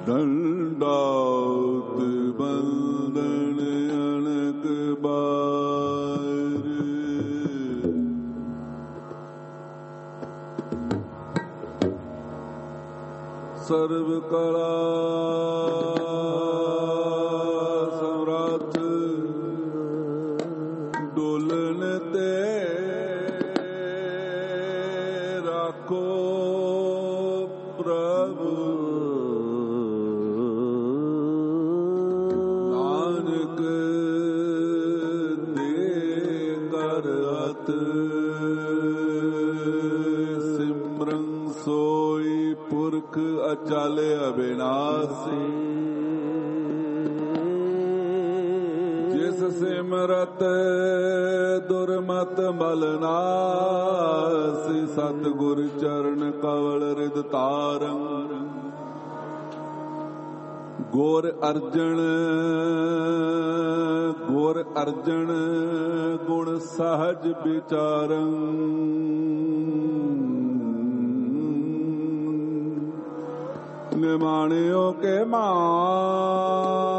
ਦੰਡਾਤ ਬੰਦਨ ਅਨਕ ਬਾਰ। ਸਰਬ ਕਲਾ ਸਮਰੱਥ ਡੋਲਨ ਤੇ ਰਾਖੋ ਪ੍ਰਭੂ। ਨਾਨਕ ਦੇ ਕਰ ਅਤ ਸਿਮਰਨ ਸੋਈ ਪੁਰਖ ਅਚਲ ਅਬਿਨਾਸੀ। ਜਿਸ ਸਿਮਰਤ ਦੁਰਮਤ ਮਲ ਨਾਸੀ। ਸਤਿਗੁਰ ਚਰਨ ਕਵਲ ਰਿਦ ਤਾਰੰ ਗੁਰ ਅਰਜਨ। ਗੁਰ ਅਰਜਨ ਗੁਣ ਸਹਜ ਵਿਚਾਰੰ। ਨਿਮਾਣਿਓ ਕੇ ਮਾਨ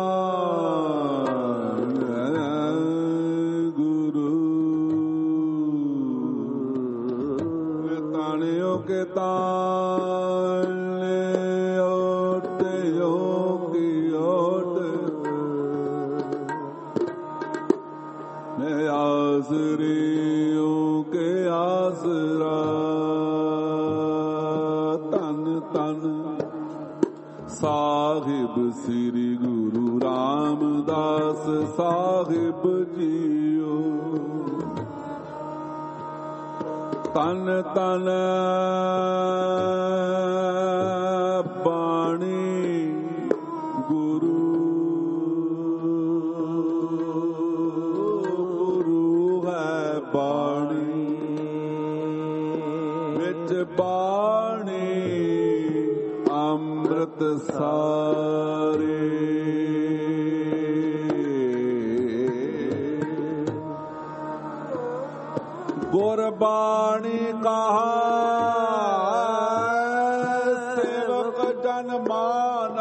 ਗੁਰੂ। ਤਾਣਿਓ ਕੇ ਤਾਣ ਓਟ ਯੋਗੀ ਓਟ। ਮੈਂ ਆਸਰਿਓ ਕੇ ਆਸਰਾ। ਧੰਨ ਧੰਨ ਸਾਹਿਬ ਸ੍ਰੀ ਗੁਰੂ ਰਾਮਦਾਸ ਸਾਹਿਬ ਜੀਓ। ਤਨ ਤਨ ਬਾਣੀ ਗੁਰੂ। ਗੁਰੂ ਹੈ ਬਾਣੀ ਵਿੱਚ ਬਾਣੀ ਅੰਮ੍ਰਿਤ ਸਾਰੇ। ਗੁਰਬਾਣੀ ਕਹਾ ਸੇਵਕ ਜਨ ਮਾਨ।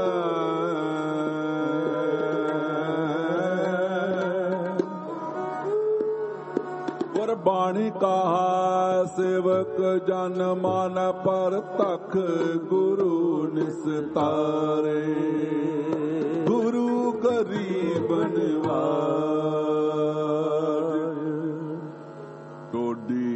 ਗੁਰਬਾਣੀ ਕਹਾ ਸੇਵਕ ਜਨ ਮਾਨ। ਪਰ ਤਖ ਗੁਰੂ ਨਿਸਤਾਰੇ। ਗੁਰੂ ਗਰੀਬਨ ਵਾਰ ਟੋਡੀ।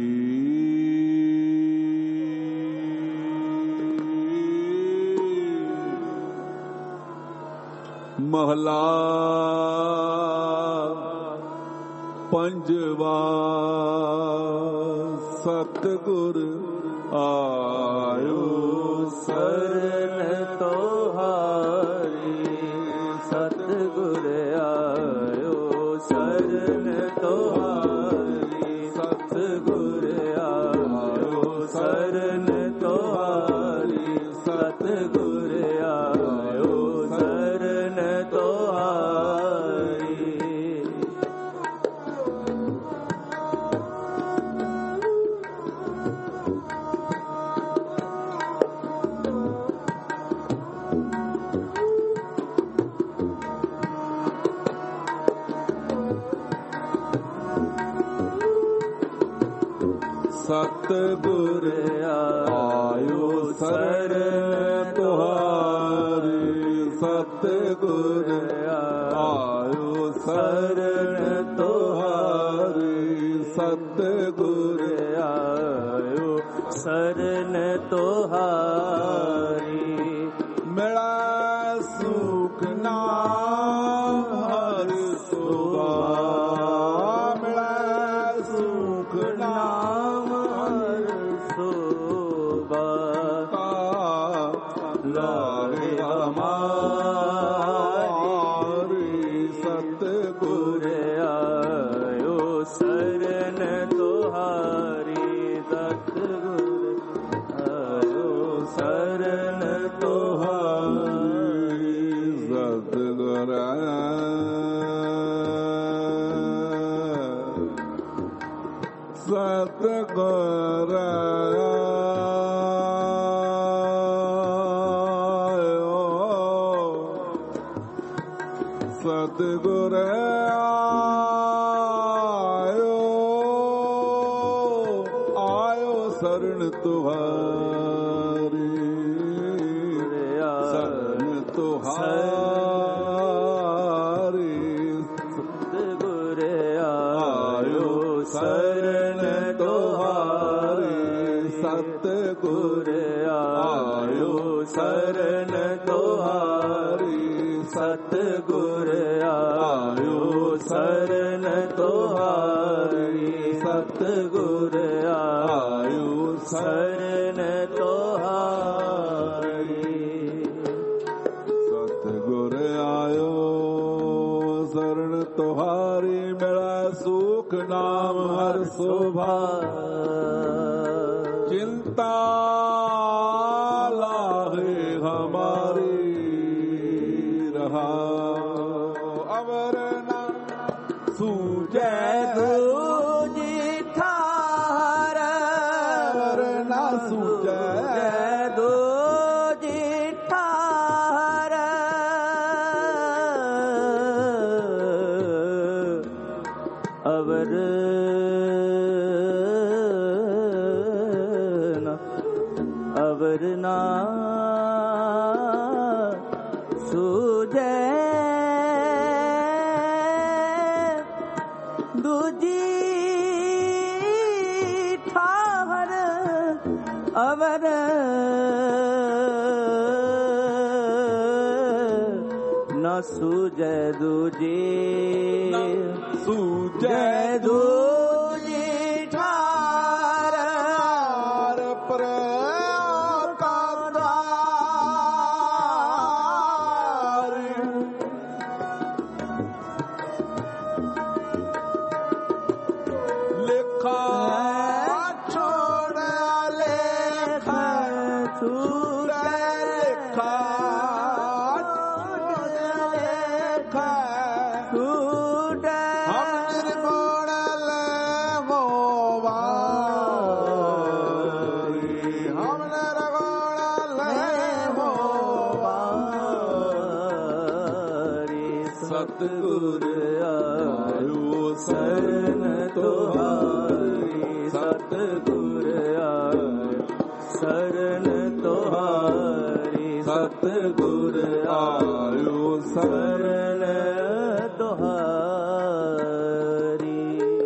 ਮਹਲਾ ਪੰਜਵਾ। ਸਤਿਗੁਰ ਆਇਓ ਸਰਨ ਤੁਹਾਰੀ। ਸਤਿਗੁਰ ਆਇਓ ਸਰਨ ਤੁਹਾਰੀ। ਸਤਿਗੁਰ ਆਇਓ ਸਰਨ ਤੁਹਾਰੀ। ਸਤਿਗੁਰ ਆਇਓ ਸਰਨ ਤੁਹਾਰੀ। ਸਤਿਗੁਰ ਆਇਓ ਸਰਨ ਤੁਹਾਰੀ। ਸਤਿਗੁਰ ਆਇਓ ਸਰਨ ਤੁਹਾਰੀ। ਸਤਿਗੁਰ ਆਇਓ ਸਰਨ ਤੁਹਾਰੀ। ਮਿਲਾ ਸੁਖ ਨਾਮ ਹਰ ਸੁਭਾ। ਮਿਲਾ ਸੁਖ ਨਾਮ ਹਰ ਸੁਭਾ। ਲਾਰੇ ਹਮਾਰੀ। ਸਤਿਗੁਰ ਆਇਓ ਸਰਨ ਤੁਹਾਰੀ। ਸਤਿਗੁਰ ਆਇਓ ਸਰਨ ਤੁਹਾਰੀ। ਸਤਿਗੁਰ ਸਤਿਗੁਰ ਆਇਓ ਸਤਿਗੁਰ ਆਇਓ ਆਇਓ ਸਰਣ ਤੁਹਾਰੀ ਸਰਣ ਤੁਹਾਰੀ ਸਤਿਗੁਰ ਆਇਓ ਸਰਣ ਤੁਹਾਰੀ ਸਤਿਗੁਰ ਆਇਓ ਸਰਣ ਤੁਹਾਰੀ ਸਤਿਗੁਰ ਆਇਓ ਸਰਣ ਤੁਹਾਰੀ ਸਤਿਗੁਰ ਆਇਓ ਸਰਣ ਤੁਹਾਰੀ ਸਤਿਗੁਰ ਆਇਓ ਸਰਣ ਤੁਹਾਰੀ ਮਿਲਾ ਸੁਖ ਨਾਮ ਹਰ ਸੋਭਾ चिंता लागे हमारी रहा अवर न सूझे दूजी ठार अवर न सूझे दूजी ठार अवर अवरना सूझे दूजी ठाहर अवर न सूझे दूजी सूझे दूजी ठार पर सतगुर आयो शरण तुम्हारी सतगुर आयो शरण तुम्हारी सतगुर आयो शरण तुम्हारी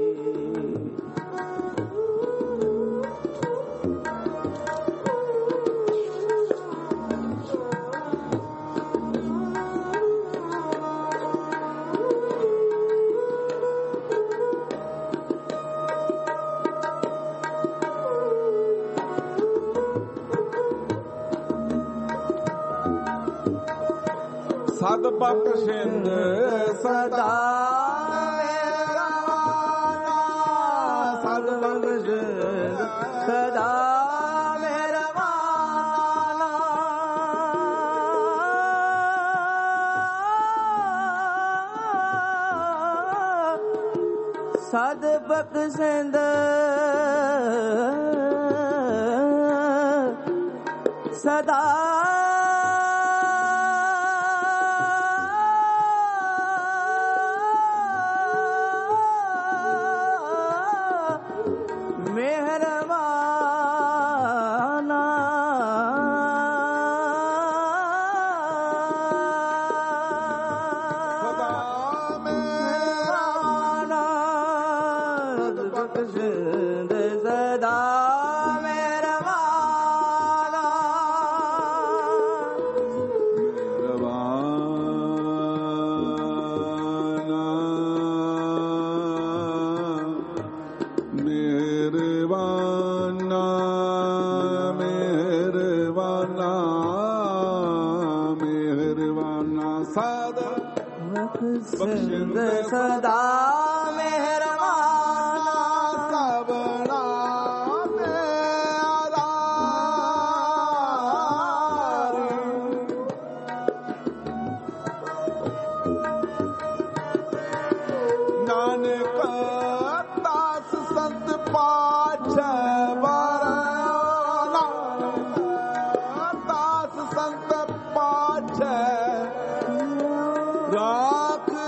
ਸਦ ਬਖਸ਼ਿੰਦ ਸਦਾ ਮੇਰਾ ਸਦ ਬਖਸ਼ਿੰਦ ਸਦਾ ਮੇਰਾ ਸਦ ਬਖਸ਼ਿੰਦ ਸਦਾ बख्शिंद सदा मेहरबाना सबना मेरा नानक दास संत पाठ बरना दास संत पाठ राख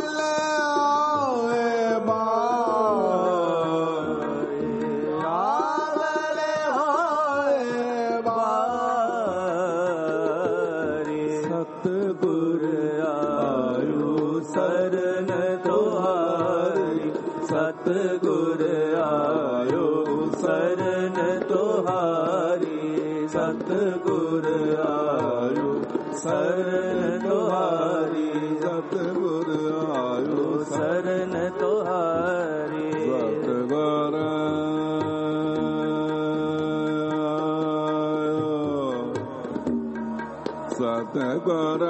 ਸਤਿਗੁਰ ਆਇਓ ਸਰਨ ਤੁਹਾਰੀ, ਸਤਿਗੁਰ ਆਇਓ ਸਰਨ ਤੁਹਾਰੀ, ਸਤਿਗੁਰ ਆਇਓ ਸਰਨ ਤੁਹਾਰੀ, ਸਤਿਗੁਰ ਆਇਓ ਸਰਨ ਤੁਹਾਰੀ, ਸਤਿਗੁਰ ਸਤਿਗੁਰ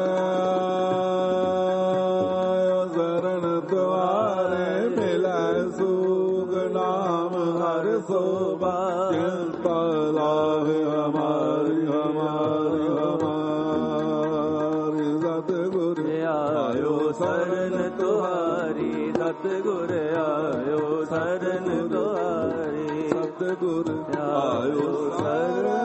ਸ਼ਰਨ ਤੁਹਾਰੇ ਮਿਲੈ ਸੂਖ ਨਾਮ ਹਰਿ ਸੋਭਾ, ਚਿੰਤਾ ਲਾਹੇ ਹਮਾਰੀ ਹਮਾਰੀ ਹਮਾਰੀ, ਸਤਿਗੁਰ ਆਇਓ ਸਰਨ ਤੁਹਾਰੀ, ਸਤਿਗੁਰ ਆਇਓ ਸਰਨ ਤੁਹਾਰੀ, ਸਤਿਗੁਰ ਆਇਓ ਸਰਨ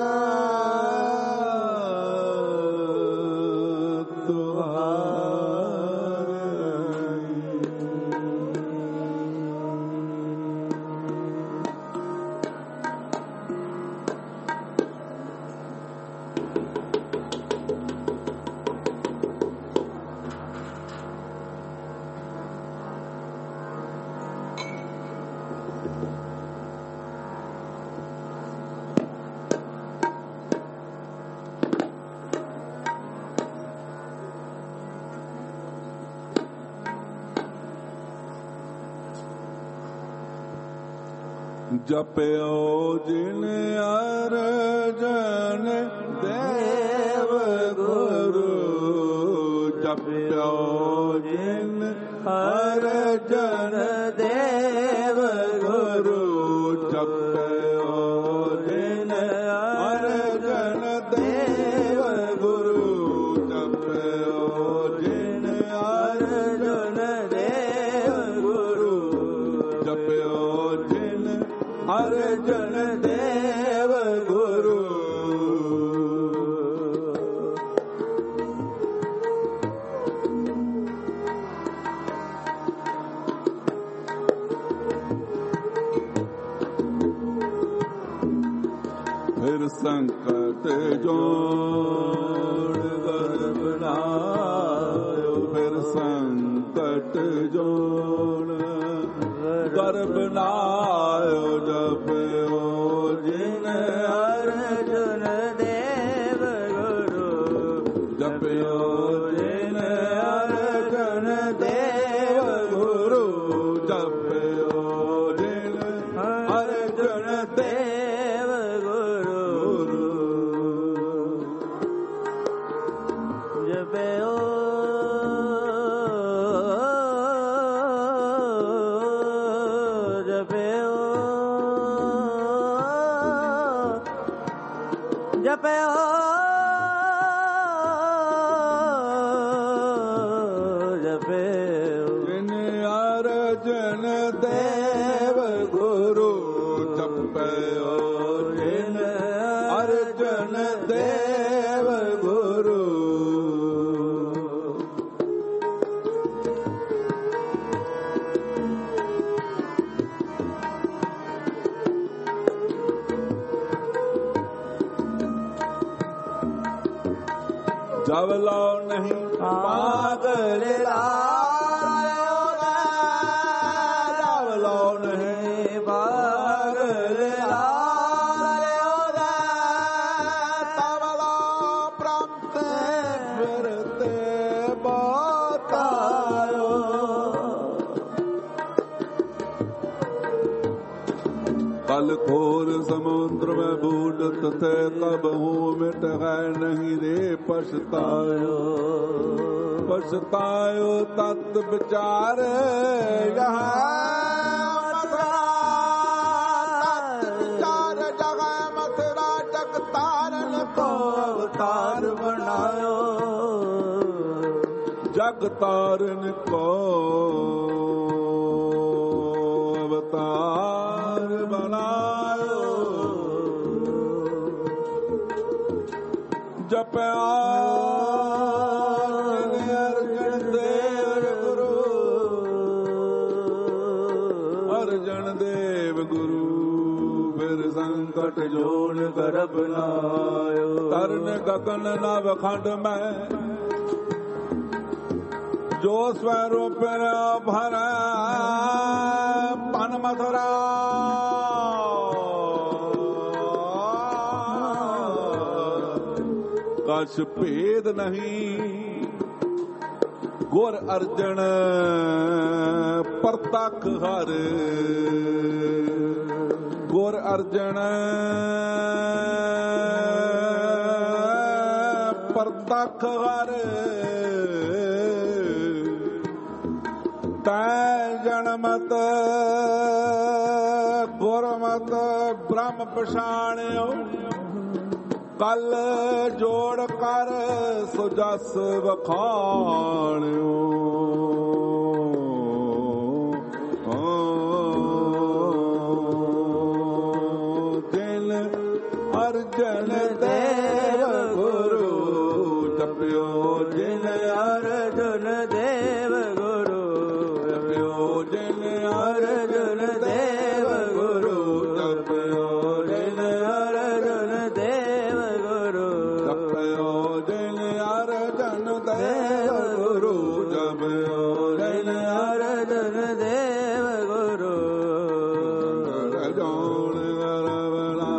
ਜਪਿਓ ਜਿਨ ਅਰਜਨ ਦੇਵ ਗੁਰੂ, ਜਪਿਓ ਜਿਨ ਅਰਜਨ ਦੇਵ ਗੁਰੂ, ਜਪਿਓ ਜਿਨ ਅਰਜਨ ਦੇਵ ਗੁਰੂ, ਜਪਿਓ ਜਿਨ ਅਰਜਨ ਦੇਵ ਗੁਰੂ, ਜਪਿਓ ਜਿਨ ਅਰਜਨ ਦੇਵ ਗੁਰੂ। ਫਿਰ ਸੰਕਟ ਜੋੜ ਗਰਭ ਬਣਾਇਓ, ਫਿਰ ਸੰਕਟ ਜੋੜ ਗਰਭ ਬਣਾਇਓ, ਜਪਿਓ ਜਿਨ ਅਰਜਨ ਦੇਵ ਗੁਰੂ, ਜਪਿਓ ਜਿਨ ਅਰਜਨ ਦੇਵ ਗੁਰੂ, ਜਪਿਓ ਜਿਨ ਅਰਜਨ ਦੇਵ ਗੁਰੂ, ਜਪਿਓ ਜਪਿਓ ਜਪਿਓ ਜਿਨ ਅਰਜਨ ਦੇਵ ਗੁਰੂ, ਜਪਿਓ ਜਿਨ ਅਰਜਨ ਦੇਵ ਗੁਰੂ। ਜਬ ਲਓ ਨਹੀਂ ਪਾਗਲ ਲਾਇਓ, ਜਬ ਲਓ ਨਹੀਂ ਪਾਗਲ ਲਾਇਓ, ਤਬ ਲਓ ਪ੍ਰੰਤ ਫਿਰਤੇ ਬਤਾਇਓ। कल घोर समुद्र में बूढ़त थे, तब हूँ मिट गए नहीं रे पछतायो। पछतायो तत् विचार जगह मथुरा जग तारन को अवतार बनायो। जग तारन को अवतार बनायो। जपया अर्जन देव गुरु, अर्जन देव गुरु। फिर संकट ਜੋਨ ਕਰ ਬਨਾਇਓ। ਤਰਨ ਗਗਨ ਨਵ ਖੰਡ ਮੈਂ ਜੋ ਸਵੈ ਰੂਪ ਭਰੈ ਪਨ ਮਥੁਰਾ। ਕਛ ਭੇਦ ਨਹੀਂ ਗੁਰ ਅਰਜਨ ਪ੍ਰਤਖ ਹਰ। ਗੁਰ ਅਰਜਨ ਪ੍ਰਤਖ ਹਰ। ਤੈ ਜਨਮਤ ਗੁਰਮਤ ਬ੍ਰਹਮ ਪਛਾਣਿਓ। ਕਲ ਜੋੜ ਕਰ ਸੋ ਜਸ ਵਖਾਣਿਓ। ਦਿਲ ਅਰਜਨ ਦੇਵ ਗੁਰੂ ਜਪਿਓ। ਦਿਲ ਅਰਜਨ ਦੇਵ ਗੁਰੂ ਜਪਿਓ। ਦਿਲ ਅਰਜਨ ਦੇਵ ਗੁਰੂ ਜਪਿਓ। ਦਿਲ ਅਰਜਨ ਦੇਵ ਗੁਰੂ ਜਪਿਓ। ਦਿਲ ਅਰਜਨ ਦੇਵ ਗੁਰੂ ਜਪਿਓ। ਦਿਲ ਅਰਜਨ ਦੇਵ ਗੁਰੂ ਜੋਨ ਗਰਬਨਾ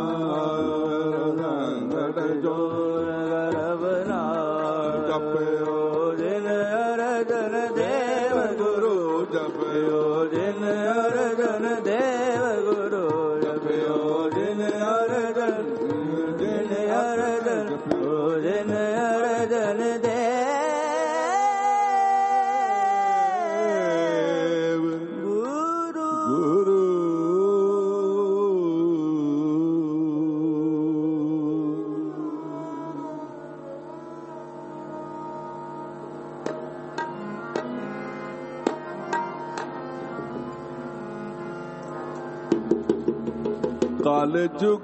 ਜੋਨ ਗਰਬਨਾ ਜਪਿਓ। ਦਿਲ ਅਰਜਨ ਦੇਵ ਗੁਰੂ ਜਪਿਓ। ਦਿਲ ਅਰਜਨ ਦੇਵ ਗੁਰੂ ਜਪਿਓ। ਦਿਲ ਅਰਜਨ ਦਿਲ ਅਰਜਨ ਦਿਲ ਅਰਜਨ ਦੇਵ ਗੁਰੂ। ਗੁਰੂ ਕਲ ਜੁਗ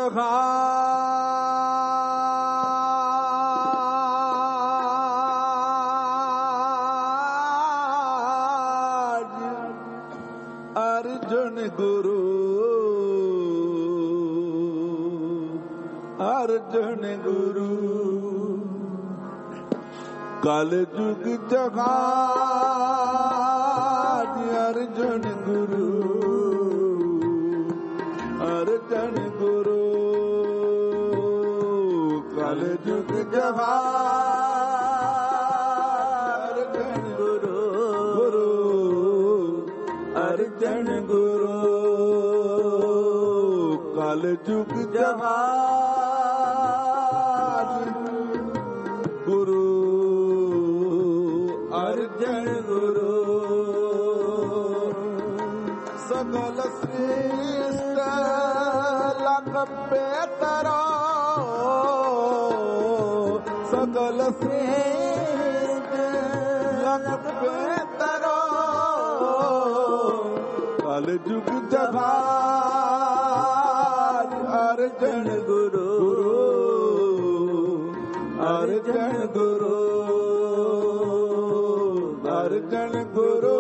ਜਹਾਜ ਅਰਜਨ ਗੁਰੂ। ਅਰਜਨ ਗੁਰੂ ਕਲ ਜੁਗ ਜਹਾਜ ਅਰਜਨ ਗੁਰੂ। ਅਰਜਨ ਗੁਰੂ ਕਲ ਜੁਗ ਜਹਾਜ ਅਰਜਨ ਗੁਰੂ। ਗੁਰੂ ਅਰਜਨ ਗੁਰੂ ਕਲ ਜੁਗ ਜਹਾਜ ਗੁਰੂ। ਅਰਜਨ ਗੁਰੂ ਸਗਲ ਸ੍ਰੇਸ਼ਟ ਲਖ ਪੇਤਰਾ। ਸਗਲ ਸ੍ਰੇਸ਼ਟ ਲਖ ਪੇਤਰਾ। ਕਲ ਜੁਗ ਜਹਾਜ ਅਰਜਨ ਗੁਰੂ। ਅਰਜਨ ਗੁਰੂ ਅਰਜਨ ਗੁਰੂ।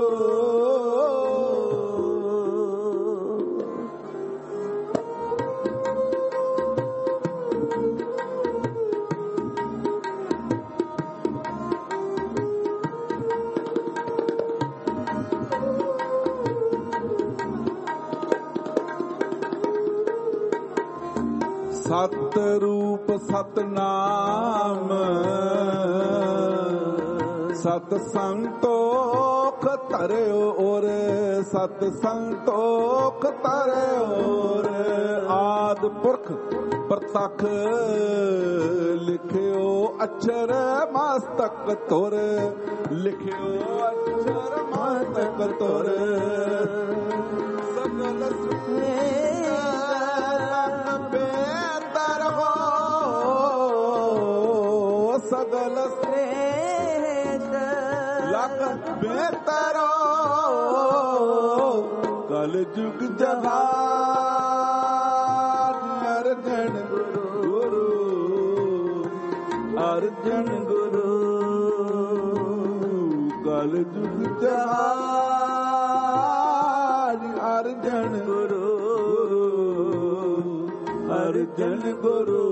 ਸਤ ਰੂਪ ਸਤਨਾਮ ਸਤ ਸੰਤੋਖ ਧਰਿਓ ਔਰ ਸਤ ਸੰਤੋਖ ਧਰਿਓ ਔਰ ਆਦ ਪੁਰਖ ਪ੍ਰਤੱਖ ਲਿਖਿਓ ਅਛਰ ਮਸਤਕ ਤੁਰ। ਲਿਖਿਓ ਅਛਰ ਮਸਤਕ ਤੁਰ। ਸਗਲ ਸਗਲ ਸ੍ਰੇਸ਼ਟ ਲਖ ਬੇਤਰੋ। ਕਲ ਜੁਗ ਜਹਾਜ ਅਰਜਨ ਗੁਰੂ। ਅਰਜਨ ਗੁਰੂ ਕਲ ਜੁਗ ਜਹਾਜ ਅਰਜਨ ਗੁਰੂ। ਅਰਜਨ ਗੁਰੂ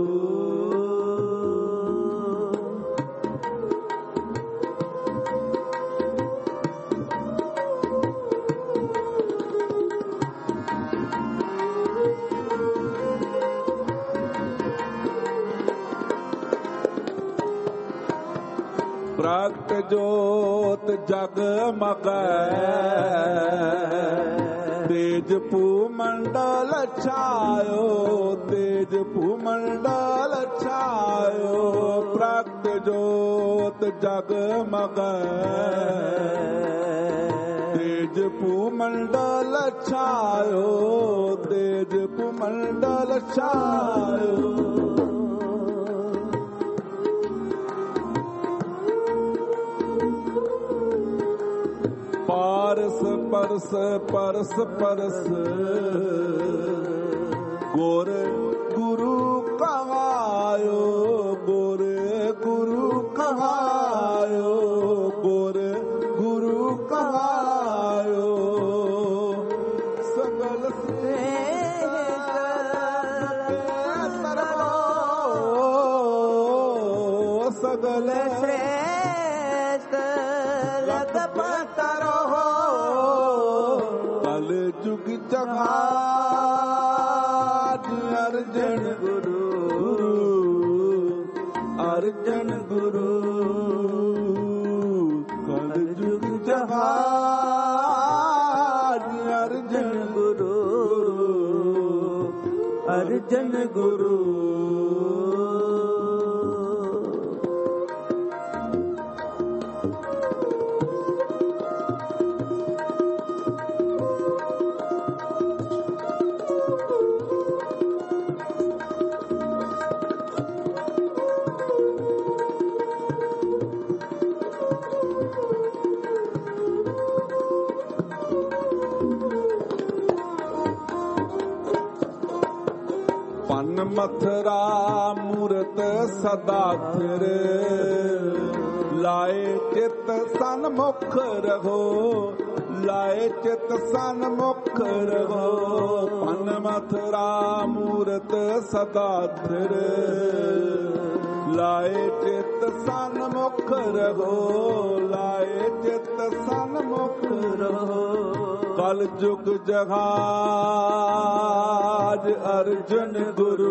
ਪ੍ਰਗਟ ਜੋਤ ਜਗ ਮਗੈ ਤੇਜ ਭੂਮੰਡਲ ਛਾਇਓ ਤੇਜ ਭੂਮੰਡਲ ਛਾਇਓ ਪ੍ਰਗਟ ਜੋਤ ਜਗ ਮਗੈ ਤੇਜ ਭੂਮੰਡਲ ਛਾਇਓ ਤੇਜ ਭੂਮੰਡਲ ਛਾਇਓ ਪਾਰਸ ਪਰਸ ਪਰਸ ਪਰਸ ਗੁਰ ਗੁਰੂ ਕਹਾਇਓ ਗੁਰ ਗੁਰੂ ਕਹਾਇਓ ਗੁਰ ਗੁਰੂ ਕਹਾਇਓ ਸਗਲ ਸਗਲ श्रेष्ठ लखपत ਕਲ ਜੁਗ ਜਹਾਜ ਅਰਜਨ ਗੁਰੂ ਅਰਜਨ ਗੁਰੂ ਕਲ ਜੁਗ ਜਹਾਜ ਅਰਜਨ ਗੁਰੂ ਅਰਜਨ ਗੁਰੂ ਮਥਰਾ ਮੂਰਤ ਸਦਾ ਥਿਰ ਲਾਏ ਚਿਤ ਸਨਮੁਖ ਰਹੋ ਲਾਏ ਚਿਤ ਸਨਮੁਖ ਰਹੋ ਪਨ ਮਥਰਾ ਮੂਰਤ ਸਦਾ ਥਿਰ ਲਾਏ ਚਿਤ ਸਨਮੁਖ ਰਹੋ ਲਾਏ ਚਿਤ ਸਨਮੁਖ ਰਹੋ ਕਲ ਜੁਗ ਜਹਾਜ ਅਰਜਨ ਗੁਰੂ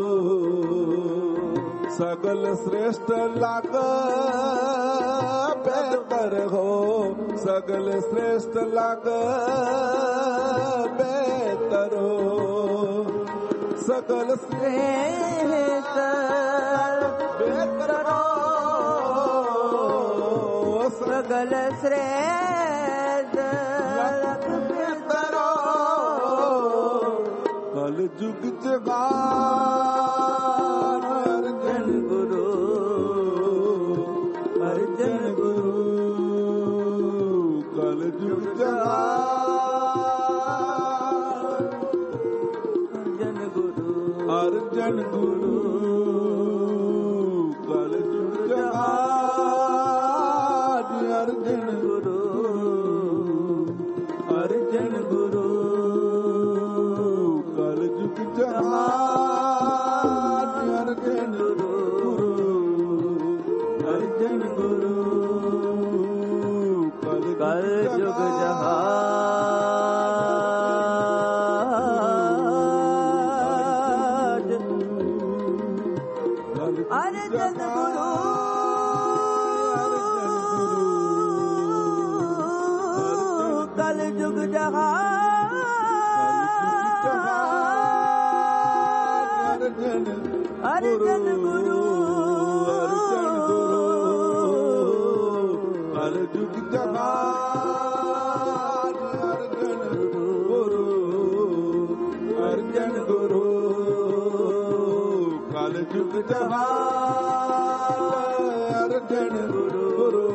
ਸਗਲ ਸ੍ਰੇਸ਼ਟ ਲਗ ਬਿਹਤਰ ਹੋ ਸਗਲ ਸ੍ਰੇਸ਼ਟ ਲਗ ਬਿਹਤਰ ਹੋ ਸਗਲ ਸ੍ਰੇਸ਼ਟ ਬਿਹਤਰ ਹੋ ਸਗਲ ਸ੍ਰੇਸ਼ਟ ਕਲ ਜੁਗ ਜਹਾਨ ਅਰਜਨ ਗੁਰੂ ਅਰਜਨ ਗੁਰੂ ਕਲ ਜੁਗ ਜਹਾਨ ਅਰਜਨ ਗੁਰੂ ਅਰਜਨ ਗੁਰੂ ਕਲ ਜੁਗ ਜਹਾਨ ਅਰਜਨ ਗੁਰੂ ਅਰਜਨ ਗੁਰੂ ਜਹਾਨ ਅਰਜਨ ਗੁਰੂ ਅਰਜਨ ਗੁਰੂ ਕਲ ਜੁਗ ਜਹਾਨ ਅਰਜਨ ਗੁਰੂ ਕਲ ਜੁਗ ਜਹਾਨ ਅਰਜਨ ਗੁਰੂ ਅਰਜਨ ਗੁਰੂ ਕਲ ਜੁਗ ਜਹਾਨ ਅਰਜਨ ਗੁਰੂ ਅਰਜਨ ਗੁਰੂ ਕਲ ਜੁਗ ਜਹਾਨ ਅਰਜਨ ਗੁਰੂ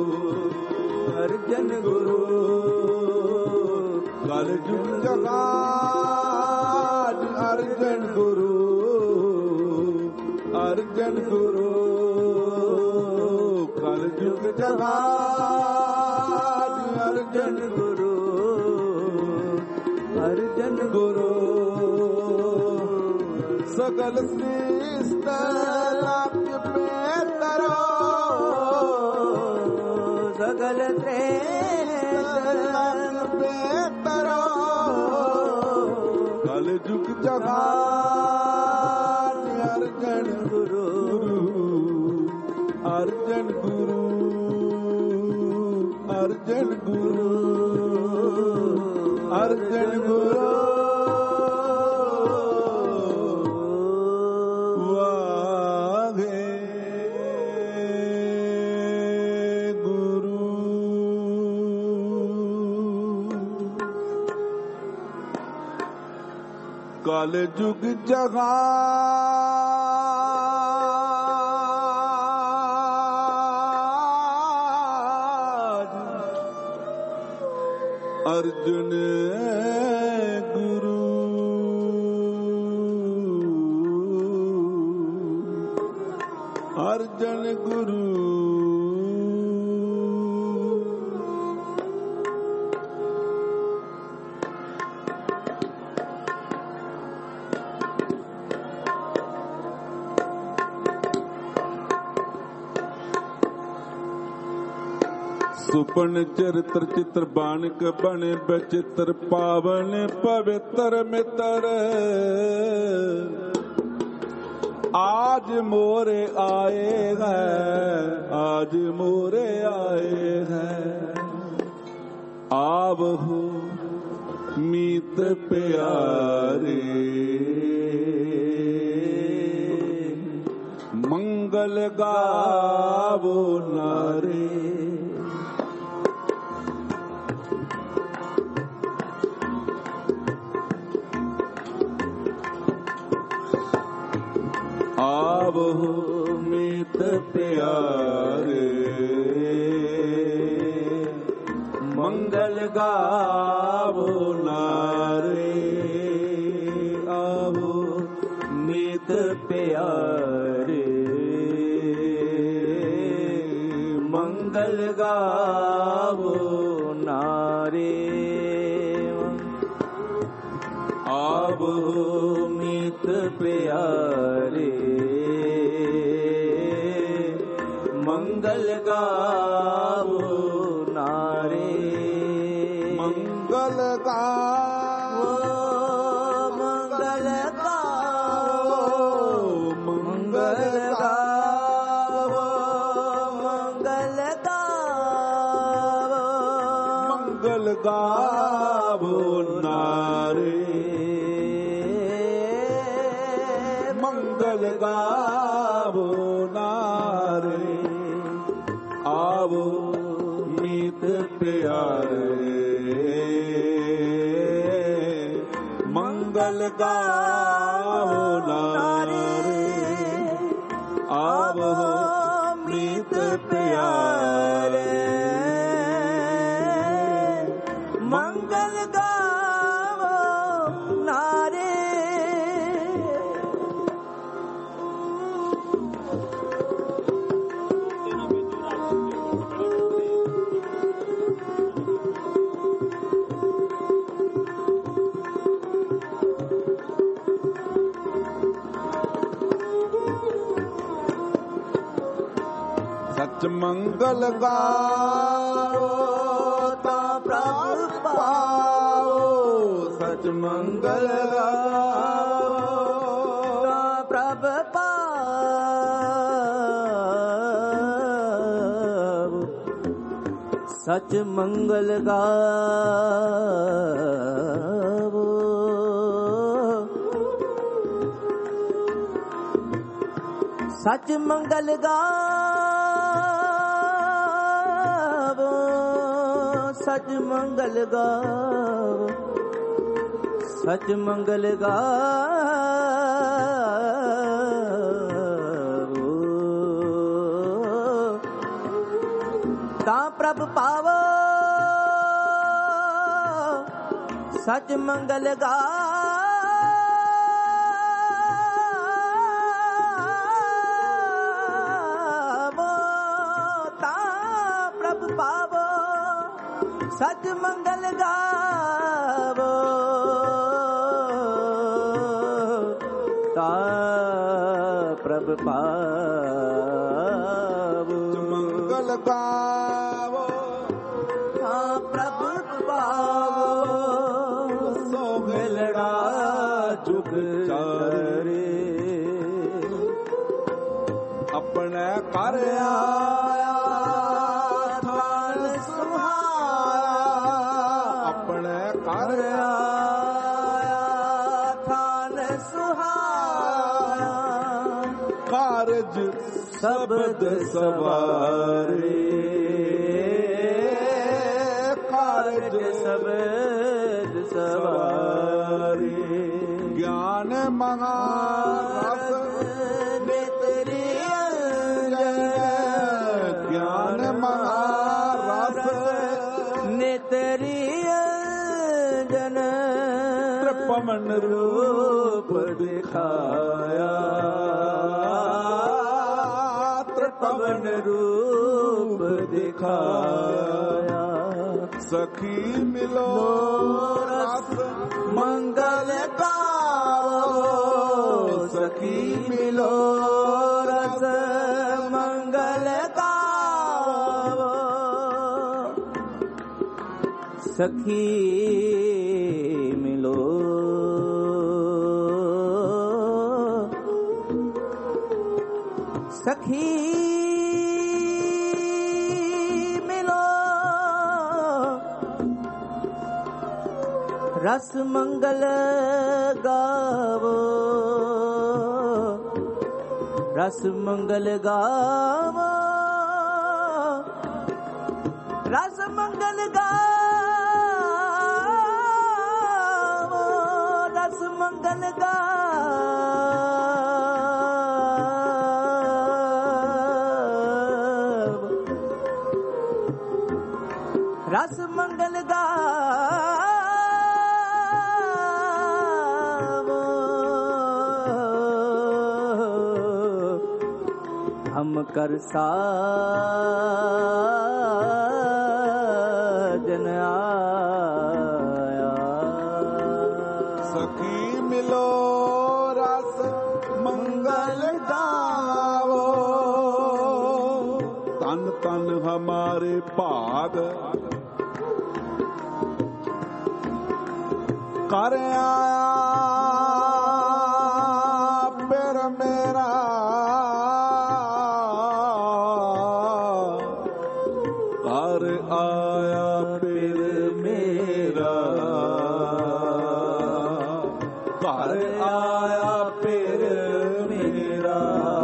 ਅਰਜਨ ਗੁਰੂ ਕਲ ਜੁਗ ਜਹਾਨ ਅਰਜਨ ਗੁਰੂ ਅਰਜਨ ਗੁਰੂ ਕਲ ਜੁਗ ਜਹਾਨ ਅਰਜਨ ਗੁਰੂ ਅਰਜਨ ਗੁਰੂ सगल श्रेष्ठ लाक्य पे तरो सगल श्रेष्ठ लाक्य पे तरो कल जुग जगा अर्जन गुरु अर्जन गुरु अर्जन गुरु अर्जन गुरु वाहे गुरु कल जुग जगा अर्जुन गुरु अर्जन गुरु सुपन चरित्र चित्र बाणक बने बचित्र पावन पवित्र मित्र आज मोरे आए हैं आज मोरे आए हैं आवहो मीत प्यारे मंगल गावो नारे आवहो मीत प्यारे मंगल गावो नारे आवो मीत प्यारे मंगल गावो नारे आवो मीत प्यारे मंगल गावो नारे मंगल गावो मंगल गावो मंगल गावो मंगल गावो मंगल गावो नारे मंगल गावो नारे आवो मीत प्यारे मंगल गावो नारे आवो मीत प्यारे मंगल गावो नारे सच मंगल गाओ ता प्रभु पाओ सच मंगल गाओ ता प्रभु पाओ सच मंगल गाओ सच मंगल गावो सच मंगल गावो सच मंगल गावो ता प्रभ पावो सच मंगल पावो सच मंगल गावो ता ਪਾਵੋ ਮੰਗਲ ਗਾਵੋ ਹਾਂ ਪ੍ਰਭ ਪਾਵੋ ਸੋ ਮਿਲੜਾ ਜੁਗ ਚਾਰੇ ਆਪਣੇ ਘਰ ਆਇਆ ਥਾਨ ਸੁਹਾਇਆ ਆਪਣੇ ਘਰ ਆਇਆ ਥਾਨ ਸੁਹਾਇਆ ਕਾਰਜ ਸ਼ਬਦ ਸਵਾਰੇ ਕਾਰਜ ਸ਼ਬਦ ਸਵਾਰੇ ਗਿਆਨ ਮਹਾਰਸ ਨਿਤਰੀ ਗਿਆਨ ਮਹਾਰਸ ਨਿਤਰੀ ਜਨ ਤ੍ਰਿਪਵਨ ਰੂਪ ਦਿਖਾਇਆ ਤ੍ਰਿਪਵਨ ਰੂਪ ਦਿਖਾਇਆ ਸਖੀ ਮਿਲੋ ਰਸ ਮੰਗਲ ਗਾਵੋ ਸਖੀ ਮਿਲੋ ਰਸ ਮੰਗਲ ਗਾਵੋ ਸਖੀ ਮਿਲੋ ਸਖੀ ਮਿਲੋ ਰਸ ਮੰਗਲ ਗਾਵੋ ਰਸ ਮੰਗਲ ਗਾਵੋ ਰਸ ਮੰਗਲ ਗਾਵੋ ਰਸ ਮੰਗਲ ਗਾਵੋ ਰਸ ਮੰਗਲ ਗਾਵੋ ਹਮ ਕਰ ਸਾਜਨ ਆਇਆ ਸਖੀ ਮਿਲੋ ਰਸ ਮੰਗਲ ਗਾਵੋ ਤਨ ਤਨ ਹਮਾਰੇ ਭਾਗ ਕਰ ਆਇਆ ਫਿਰ ਮੇਰਾ ਕਰ ਆਇਆ ਫਿਰ ਮੇਰਾ ਕਰ ਆਇਆ ਫਿਰ ਮੇਰਾ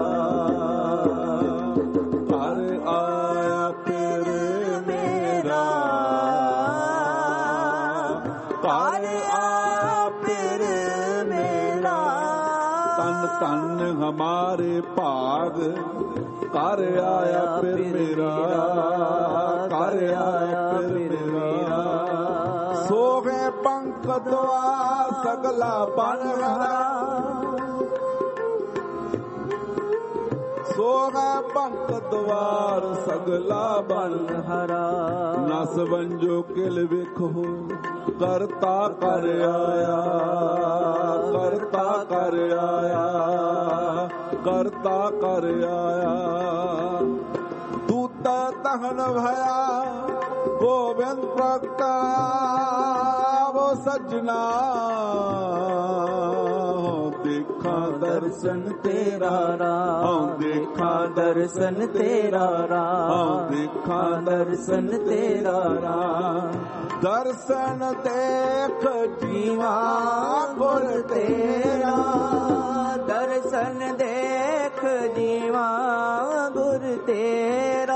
ਕਰ ਆਇਆ ਫਿਰ ਮੇਰਾ ਕਰ ਆਇਆ ਫਿਰ ਮੇਰਾ ਤਨ ਤਨ ਹਮਾਰੇ ਭਾਗ ਕਰ ਆਇਆ ਫਿਰ ਮੇਰਾ ਕਰ ਆਇਆ ਫਿਰ ਮੇਰਾ ਸੋਗੇ ਪੰਖ ਦੁਆ ਸਗਲਾ ਬਨ ਹਰਾ ਸੋਗਾ ਪੰਖ ਦੁਆਰ ਸਗਲਾ ਬਨ ਹਰਾ ਨਸ ਵੰਜੋ ਕਿਲ ਵੇਖੋ ਕਰਤਾ ਕਰ ਆਇਆ ਕਰਤਾ ਕਰ ਆਇਆ ਕਰਤਾ ਕਰ ਆਇਆ ਦੂਤਾ ਤਹਨ ਭਇਆ ਗੋਬਿੰਦ ਪ੍ਰਗਟਾਵੋ ਸਜਣਾ ਦੇਖਾਂ ਦਰਸ਼ਨ ਤੇਰਾ ਰਾਮ ਦੇਖਾਂ ਦਰਸ਼ਨ ਤੇਰਾ ਰਾਮ ਦੇਖਾਂ ਦਰਸ਼ਨ ਤੇਰਾ ਰਾਮ ਦਰਸ਼ਨ ਦੇਖ ਜੀਵਾ ਗੁਰ ਤੇਰਾ ਦਰਸ਼ਨ ਦੇਖ ਜੀਵਾ ਗੁਰ ਤੇਰਾ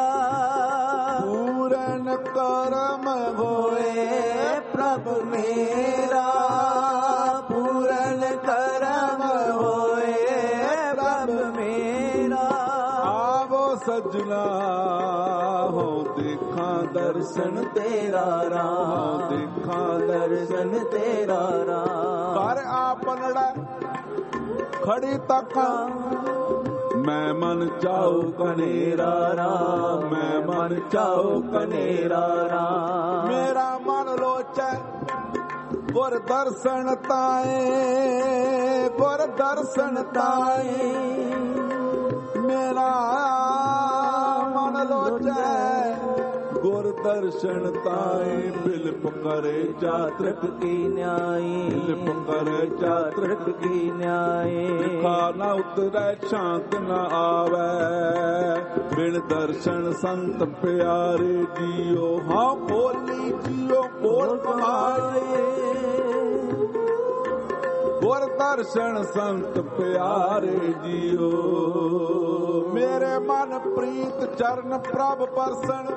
ਪੂਰਨ ਕਰਮ ਹੋਏ ਪ੍ਰਭ ਮੇਰਾ ਪੂਰਨ ਕਰਮ ਹੋਏ ਪ੍ਰਭ ਮੇਰਾ ਆਵੋ ਸਜਣਾ ਹੋ ਦੇਖਾਂ ਦਰਸ਼ਨ ਤੇਰਾ ਰਾਮ ਦੇਖਾਂ ਦਰਸ਼ਨ ਤੇਰਾ ਰਾਮ ਕਰ ਆਪਨੜਾ ਖੜੀ ਤੱਕਾਂ ਮੈਂ ਮਨ ਚਾਉ ਕਨੇਰਾ ਰਾਮ ਮੈਂ ਮਨ ਚਾਉ ਕਨੇਰਾ ਰਾਮ ਮੇਰਾ ਮਨ ਲੋਚੈ ਗੁਰ ਦਰਸ਼ਨ ਤਾਏ ਗੁਰ ਦਰਸ਼ਨ ਤਾਏ ਮੇਰਾ ਮਨ ਲੋਚੈ ਗੁਰ ਦਰਸ਼ਨ ਤਾਏ ਬਿਲਪ ਕਰੇ ਚਾਤ੍ਰਿਕ की न्यायी ਬਿਲਪ ਕਰੇ ਚਾਤ੍ਰਿਕ चातृक की न्यायी ਲਿਖਾ ਨਾ ਉਤਰੈ ਸ਼ਾਂਤ ਨ ਆਵੈ ਬਿਨ ਦਰਸ਼ਨ ਸੰਤ ਪਿਆਰੇ ਜੀਓ ਹਾਂ ਬੋਲੀ ਜੀਓ ਬੋਲ ਕਮਾਏ ਗੁਰ ਦਰਸ਼ਨ ਸੰਤ ਪਿਆਰੇ ਜੀਓ ਮੇਰੇ ਮਨ ਪ੍ਰੀਤ ਚਰਨ ਪ੍ਰਭ ਪਰਸਨ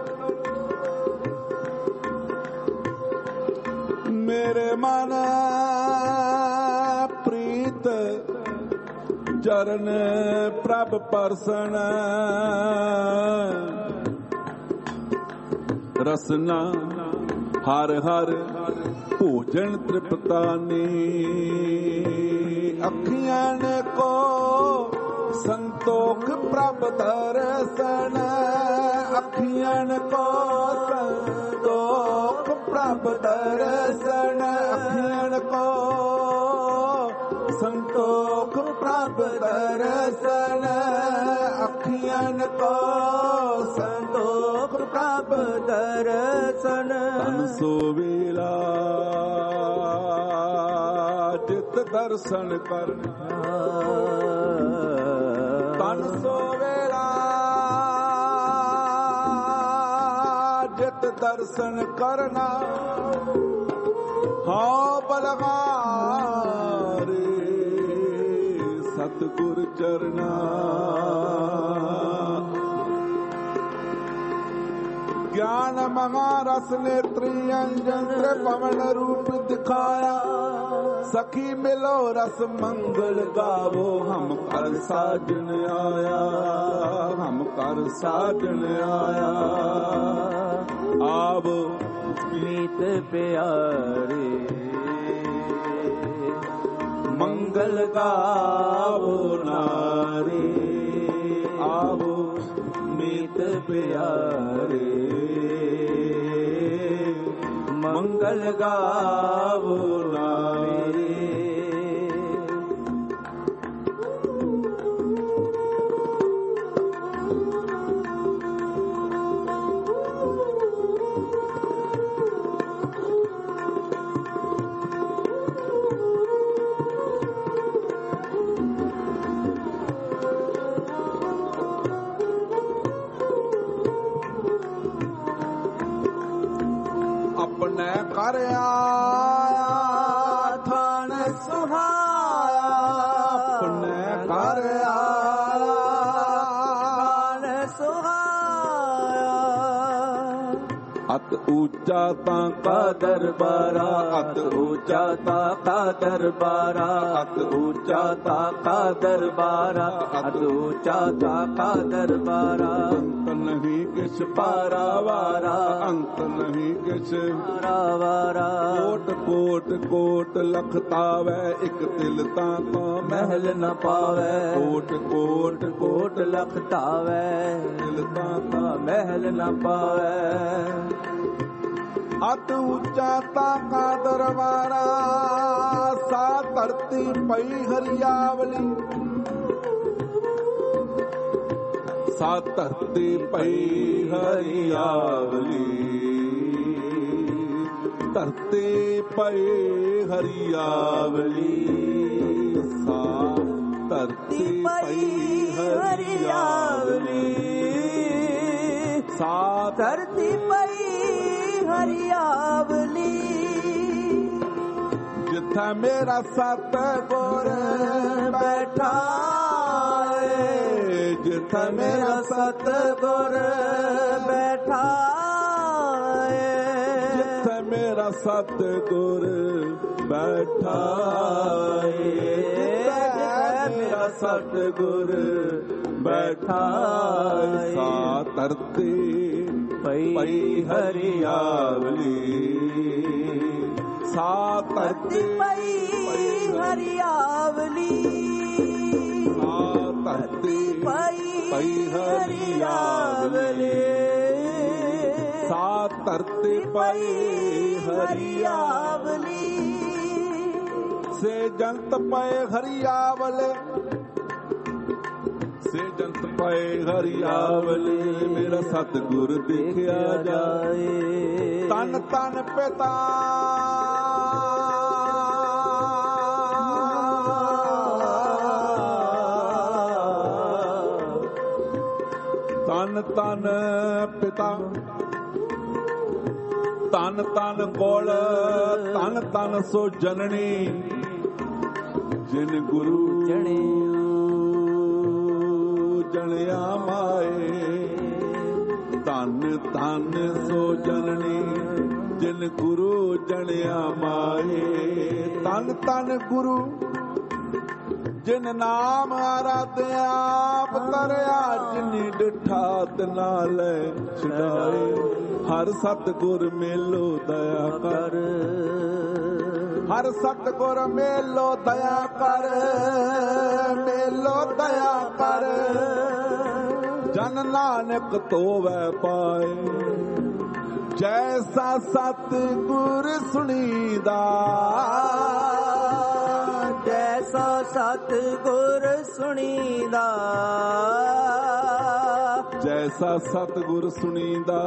ਮੇਰੇ ਮਨ ਪ੍ਰੀਤ ਚਰਨ ਪ੍ਰਭ ਪਰਸਨ ਰਸਨਾ ਹਰ ਹਰ ਭੋਜਨ ਤ੍ਰਿਪਤਾਨੀ ਅੱਖੀਆਂ ਕੋ ਸੰਤੋਖ ਪ੍ਰਭ ਦਰਸ਼ਨ ਅੱਖੀਆਂ ਕੋ ਸੰਤੋਖ ਪ੍ਰਭ ਦਰਸ਼ਨ ਅੱਖੀਆਂ ਕੋ ਸੰਤੋਖ ਪ੍ਰਭ ਦਰਸ਼ਨ ਅੱਖੀਆਂ ਕੋ ਸੰਤੋਖ ਪ੍ਰਭ ਦਰਸ਼ਨ ਤਨ ਸੋ ਵੇਲਾ ਜਿਤ ਦਰਸ਼ਨ ਕਰਨ ਤਨ ਸੋ ਵੇਲਾ ਜਿਤ ਦਰਸ਼ਨ ਕਰਨਾ ਹਾਂ ਬਲਗਾਰੇ ਸਤਿਗੁਰ ਚਰਨਾ ਗਿਆਨ ਮਹਾ ਰਸ ਨੇਤਰੀ ਅੰਜਨ ਤ੍ਰਿਭਵਨ ਰੂਪ ਦਿਖਾਇਆ ਸਖੀ ਮਿਲੋ ਰਸ ਮੰਗਲ ਗਾਵੋ ਹਮ ਕਰ ਸਾਜਨ ਆਇਆ ਹਮ ਕਰ ਸਾਜਨ ਆਇਆ ਆਵੋ मीत प्यारे ਮੰਗਲ ਗਾਵੋ ਨਾਰੇ ਆਵੋ मीत प्यारे ਮੰਗਲ ਗਾਵੋ ਨਾਰੇ ਆਪਣੇ ਘਰ ਆਇਆ ਥਾਨ ਸੁਹਾਇਆ ਆਪਣੇ ਘਰ ਆਇਆ थान सुहाया ਅਤ ਉੱਚਾ ਤਾਂ ਕਾ ਦਰਬਾਰਾ ਅਤ ਉੱਚਾ ਤਾਂ ਕਾ ਦਰਬਾਰਾ अत ऊंचा ताका दरबारा अत ऊंचा ताका दरबारा ਅੰਤ ਨਹੀਂ ਕਿਛ ਪਾਰਾਵਾਰਾ ਅੰਤ ਨਹੀਂ ਕਿਛ वारा ਕੋਟ ਕੋਟ ਕੋਟ ਲਖ ਤਾਵੈ ਇੱਕ ਤਿਲ ਤਾਂ ਕੋ महल न पावे ਕੋਟ ਕੋਟ ਕੋਟ कोट लख तावे ਤਿਲ ਤਾਂ ਕੋ महल न पावे ਅਤ ਉੱਚਾ ਤਾਂ ਕਾ ਦਰਬਾਰਾ ਸਾ ਧਰਤੀ ਪਈ ਹਰਿਆਵਲੀ ਸਾ ਧਰਤੀ ਪਈ ਹਰਿਆਵਲੀ ਧਰਤੀ ਪਈ ਹਰਿਆਵਲੀ ਸਾ ਧਰਤੀ ਪਈ ਹਰਿਆਵਲੀ ਸਾ धरती पई हरियावली ਜਿੱਥੇ ਮੇਰਾ ਸਤਿਗੁਰ बैठा है ਜਿੱਥੇ मेरा सतगुर बैठा है ਜਿੱਥੇ ਮੇਰਾ ਸਤਿਗੁਰ ਬੈਠਾ ਏ ਜਿੱਥੇ ਮੇਰਾ ਸਤਿਗੁਰ ਬੈਠਾ ਏ ਸਾ ਧਰਤੀ ਪਈ ਹਰਿਆਵਲੀ ਸਾ ਧਰਤੀ पई हरियावली ਸਾ ਧਰਤੀ ਪਈ ਹਰਿਆਵਲੀ ਸਾ ਧਰਤੀ ਪਈ ਹਰਿਆਵਲੀ ਸੇ ਜੰਤ ਪਏ ਹਰਿਆਵਲੇ ਸੇ ਜੰਤ ਪਏ ਹਰਿਆਵਲੇ ਮੇਰਾ ਸਤਿਗੁਰ ਦੇਖਿਆ ਜਾਏ। ਤਨ ਤਨ ਪਿਤਾ ਤਨ ਤਨ ਪਿਤਾ ਤਨ ਤਨ ਕੋਲ ਤਨ ਤਨ ਸੋ ਜਨਨੀ ਜਿਨ ਗੁਰੂ ਜਣਿਆ ਮਾਏ। ਤਨ ਤਨ ਸੋ ਜਨਨੀ ਜਿਨ ਗੁਰੂ ਜਣਿਆ ਮਾਏ। ਤਨ ਤਨ ਗੁਰੂ ਜਿਨ ਨਾਮ ਆਰਾਧਿਆ ਆਪ ਤਰਿਆ ਜਿਨੀ ਡਿਠਾ ਤਿਨਾ ਲੈ ਛਡਾਏ। ਹਰ ਸਤਿਗੁਰ ਮੇਲੋ ਦਇਆ ਕਰ ਹਰ ਸਤਿਗੁਰ ਮੇਲੋ ਦਇਆ ਕਰ ਮੇਲੋ ਦਇਆ ਕਰ ਜਨ ਨਾਨਕ ਧੋਵੈ ਪਾਏ। ਜੈਸਾ ਸਤਿਗੁਰ ਸੁਣੀਦਾ ਜੈਸਾ ਸਤਿਗੁਰ ਸੁਣੀਦਾ ਜੈਸਾ ਸਤਿਗੁਰ ਸੁਣੀਦਾ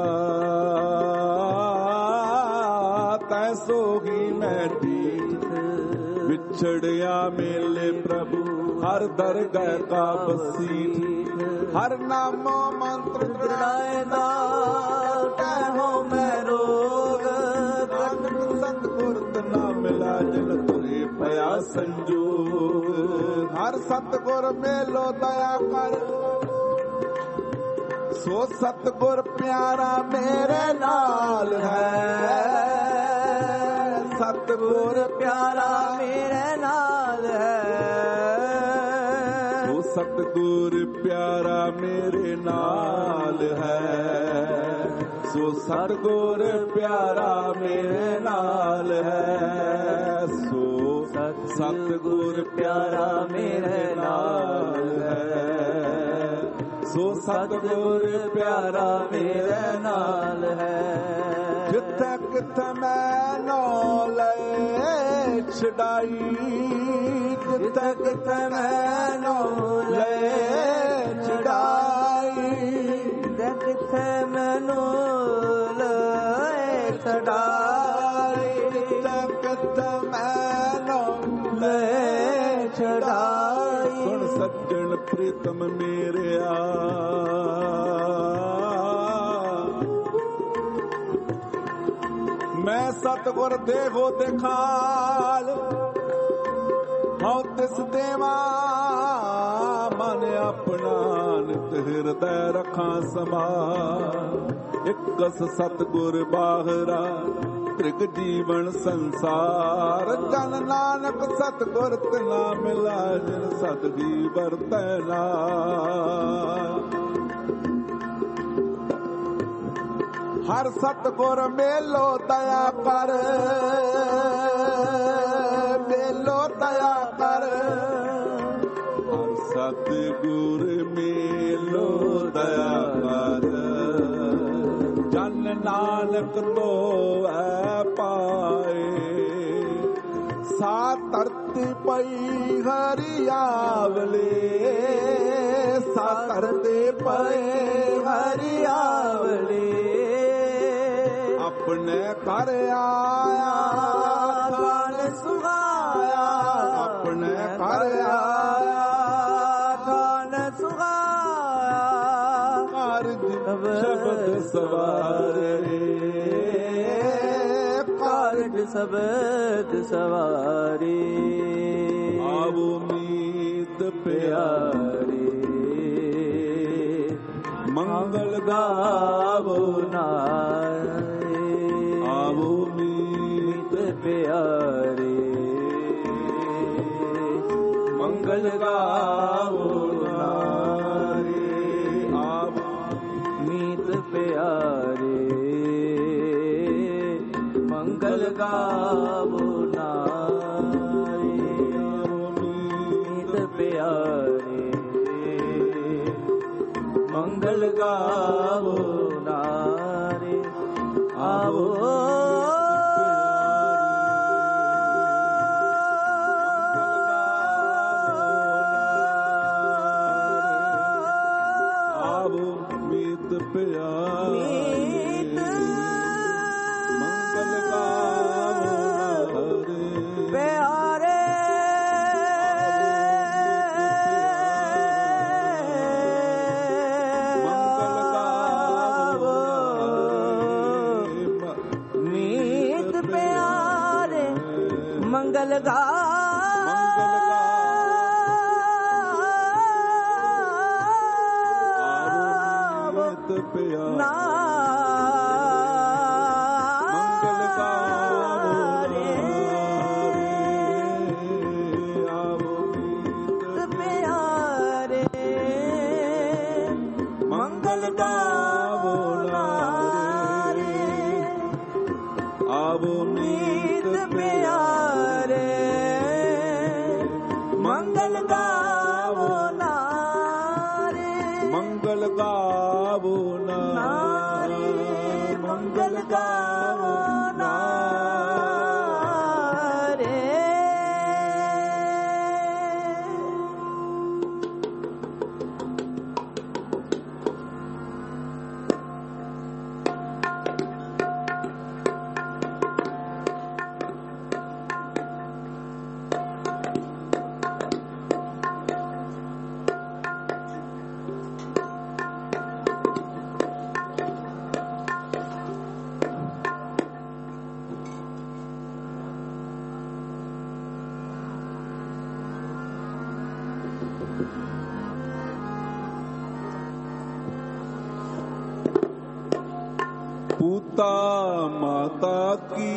ਤੈਸੋ ਹੀ ਮੈਂ ਠੀਕ। ਵਿਛੜਿਆ ਮੇਲੇ ਪ੍ਰਭੂ ਹਰ ਦਰਗਹਿ ਕਾ ਬਸੀਠ। ਹਰ ਨਾਮੋ ਮੰਤਰ ਦ੍ਰਿੜਾਏ ਦਾ ਕਹਿਓ ਮੈਂ ਰੋਗ। ਨਾਨਕ ਸਤਿਗੁਰ ਨਾ ਮਿਲਾ ਜਿਨ ਤੁਰੇ ਪਿਆ ਸੰਜੋਗ। ਹਰ ਸਤਿਗੁਰ ਮੇਲੋ ਦਇਆ ਕਰ ਸੋ ਸਤਿਗੁਰ ਪਿਆਰਾ ਮੇਰੇ ਨਾਲ ਹੈ। ਸਤਿਗੁਰ ਪਿਆਰਾ ਮੇਰੇ ਨਾਲ ਹੈ। ਸੋ ਸਤਿਗੁਰ ਪਿਆਰਾ ਮੇਰੇ ਨਾਲ ਹੈ। ਸੋ ਸਤਿਗੁਰ ਪਿਆਰਾ ਮੇਰੇ ਨਾਲ ਹੈ। ਸੋ ਸਤਿਗੁਰ ਪਿਆਰਾ ਮੇਰੇ ਨਾਲ ਹੈ। ਸੋ ਸਤਿਗੁਰ ਪਿਆਰਾ ਮੇਰੇ ਨਾਲ ਹੈ। ਜਿੱਥੇ ਕਿਥੇ ਮੈਂ ਨੋ ਲੈ ਛਡਾਈ ਜਿੱਥੇ ਕਿਥੇ ਮੈਂ ਨੋ ਲੈ ਛਡਾਈ। ਜਿੱਥੇ ਮੈਨੂੰ ਲੈ ਛਡਾਈ ਜਿੱਥੇ ਕਿਥੇ ਮੈਂ ਨੋ ਲੈ ਛਡਾਈ। ਸੁਣ ਸੱਜਣ ਪ੍ਰੀਤਮ ਮੇਰਿਆ ਮੈਂ ਸਤਿਗੁਰ ਦੇਹੋ ਦਿਖਾਲ ਹਉ ਤਿਸ ਦੇਵਾ ਮਨ ਆਪਣਾ ਨਿਤ ਹਿਰਦੈ ਰਖਾਂ ਸਮਾਲ। ਇਕਸ ਸਤਿਗੁਰ ਬਾਹਰਾ ਤ੍ਰਿਗ ਜੀਵਨ ਸੰਸਾਰ। ਜਨ ਨਾਨਕ ਸਤਿਗੁਰ ਤਿਨਾ ਮਿਲਾ ਜਿਨ ਸਤਿਗੀ ਵਰਤੈ ਨਾਮ। ਹਰ ਸਤਿਗੁਰ ਮੇਲੋ ਦਇਆ ਕਰ ਮੇਲੋ ਦਇਆ ਕਰ। ਹਰ ਸਤਿਗੁਰ ਮੇਲੋ ਦਇਆ ਕਰ ਜਨ ਨਾਨਕ ਧੋਵੈ ਪਾਏ। ਸਾ ਧਰਤੀ ਪਈ ਹਰਿਆਵਲੇ ਸਾ ਧਰਤੀ ਪਏ ਹਰਿਆਵਲੇ। ਆਪਣੇ ਘਰ ਆਇਆ ਧਨ ਸੁਹਾਇਆ ਆਪਣੇ ਘਰ ਆਇਆ ਧਨ ਸੁਹਾਇਆ। ਕਾਰਜ ਸ਼ਬਦ ਸਵਾਰੇ ਕਾਰਜ ਸ਼ਬਦ ਸਵਾਰੇ। ਆਵੋ ਮੀਤ ਪਿਆਰੇ ਮੰਗਲ ਗਾਵੋ ਨਾਰੇ। ਆਵੋ ਮੀਤ ਪਿਆਰੇ ਮੰਗਲ ਗਾਵੋ ਨਾਰੇ। ਆਵੋ ਮੀਤ ਪਿਆਰੇ ਮੰਗਲ ਗਾਵੋ ਨਾਰੇ। ਆਵੋ ਮੀਤ ਪਿਆਰੇ ਮੰਗਲ ਗਾਵੋ ਨਾਰੇ। ਆਵੋ मीत मंगल गावो प्यारे मीत प्यारे मंगल पूता माता की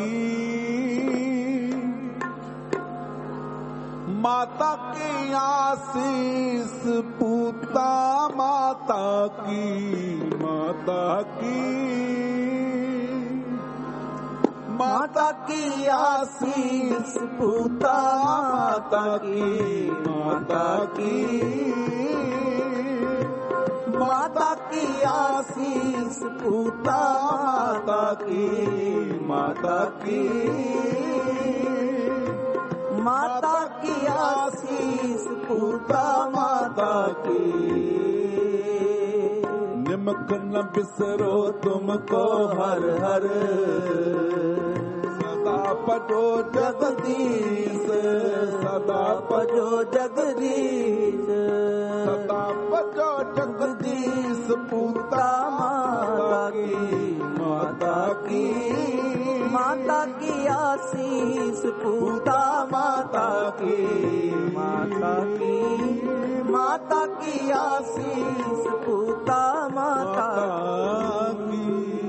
माता की आशीष पूता माता की माता की माता की आशीष पूता माता की माता की माता की आशीष पूता माता की माता की माता की आशीष पूता माता की निमक न बिसरो तुमको हर हर सदा पजो जगदीश सदा पजो जगदीश सदा पजो जगदीश पूता माता की माता की माता की आशीष पूता माता की माता की माता की आशीष पूता माता की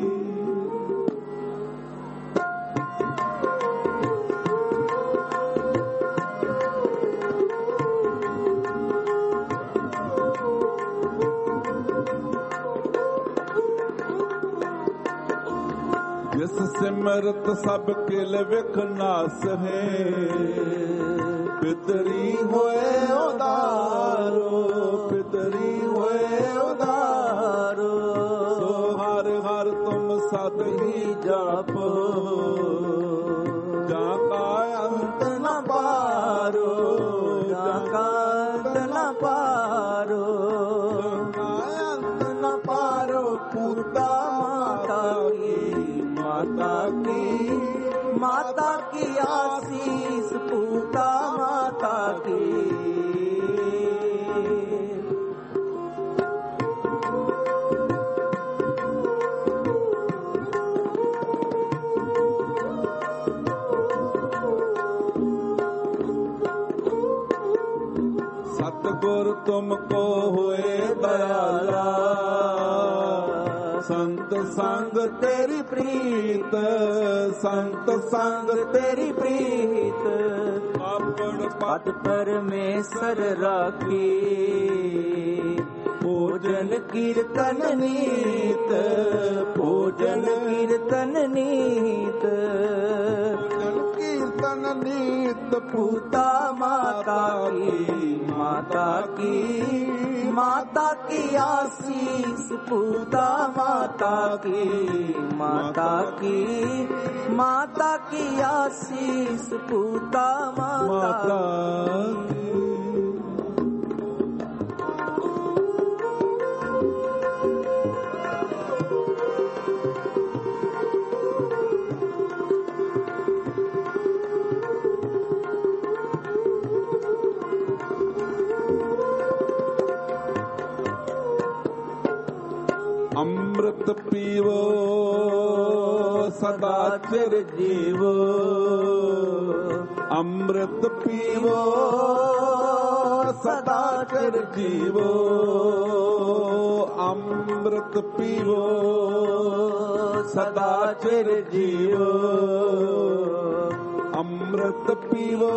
जिस सिमरत सब किल विखनास है पितरी होए उदारो पितरी होए उदारो सो हर हर तुम सद ही जापो जाका अंत न पारो जाका अंत न पारो अंत न पारो पूता माता की आशीष पूता माता की सतगुर तुमको हुए दयाला संत संग तेरी प्रीत संत संग तेरी प्रीत अपड़ पद परमेश्वर राखी भोजन कीर्तन नीत भोजन कीर्तन नीत भोजन कीर्तन नीत पूता माता की माता की आशीष पूता माता की माता की आशीष पूता माता की ਅੰਮ੍ਰਿਤ ਪੀਵੋ ਸਦਾ ਚਿਰ ਜੀਵੋ, ਅੰਮ੍ਰਿਤ ਪੀਵੋ ਸਦਾ ਚਿਰ ਜੀਵੋ, ਅੰਮ੍ਰਿਤ ਪੀਵੋ ਸਦਾ ਚਿਰ ਜੀਵੋ, ਅੰਮ੍ਰਿਤ ਪੀਵੋ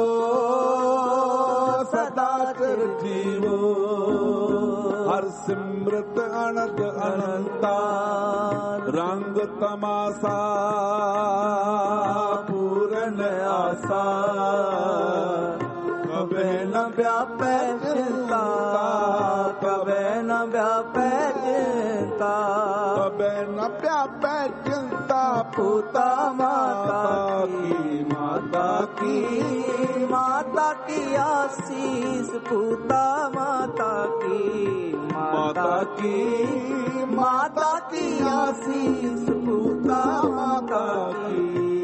ਸਦਾ ਚਿਰ ਜੀਵੋ। ਹਰ ਸਿਮਰਤ ਅਨੰਦ ਅਨੰਤਾ ਰੰਗ ਤਮਾਸਾ ਪੂਰਨ ਆਸਾ, ਕਬੇ ਨ ਵਿਆਪੈ ਚਿੰਤਾ, ਕਬੇ ਨ ਵਿਆਪੈ ਚਿੰਤਾ, ਕਬੇ ਨ ਵਿਆਪੈ ਚਿੰਤਾ। ਪੂਤਾ ਮਾਤਾ ਕੀ, ਮਾਤਾ ਕੀ, ਮਾਤਾ ਕੀ ਆਸੀਸ, ਪੂਤਾ ਮਾਤਾ ਕੀ, ਮਾਤਾ ਕੀ, ਮਾਤਾ ਕੀ ਆਸੀਸ, ਪੂਤਾ ਮਾਤਾ ਕੀ।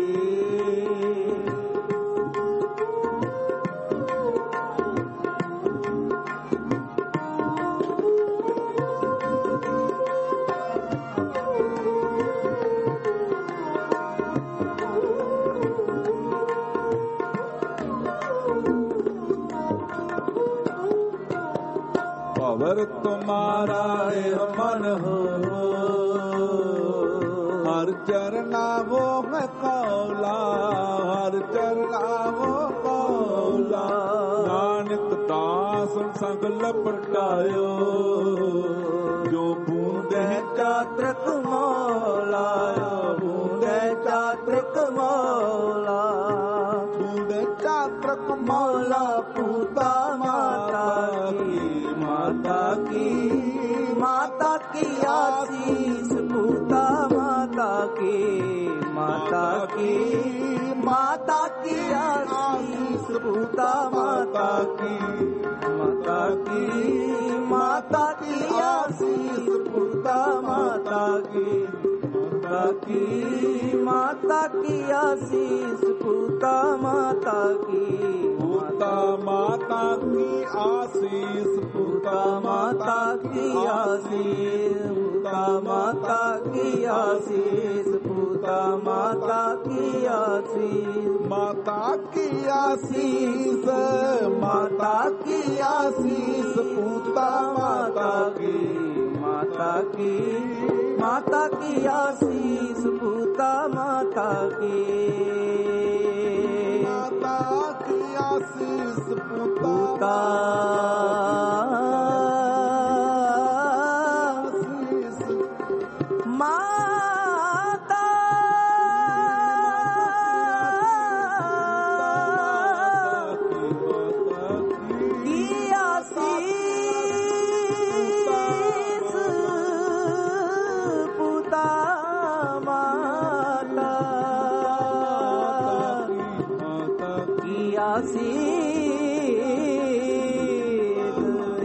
भवर तुम्हारा मन हो, हर चरना वो मैं कौला, हर चरना वो कौला। नानक दास संग लपटायो, जो बूंदे चात्रक मौला, बूंदे चात्रक मौला, बूंदे चात्रक मौला। पूता माता की, माता की, माता की आशीष, पूता माता की, माता की, माता की आशीष, पूता माता की, माता की, माता की आशीष, पूता माता की, माता की, माता की आशीष, पूता माता की, पूता माता की आशीष, पूता माता की आशीष, पूता माता की आशीष, पूता माता की आशीष, माता की आशीष, माता की आशीष, पूता माता की, माता की, माता की आशीष, पूता माता की, माता की आशीष, पूता आशीष, माता की आशीष, पूता माता की आशीष,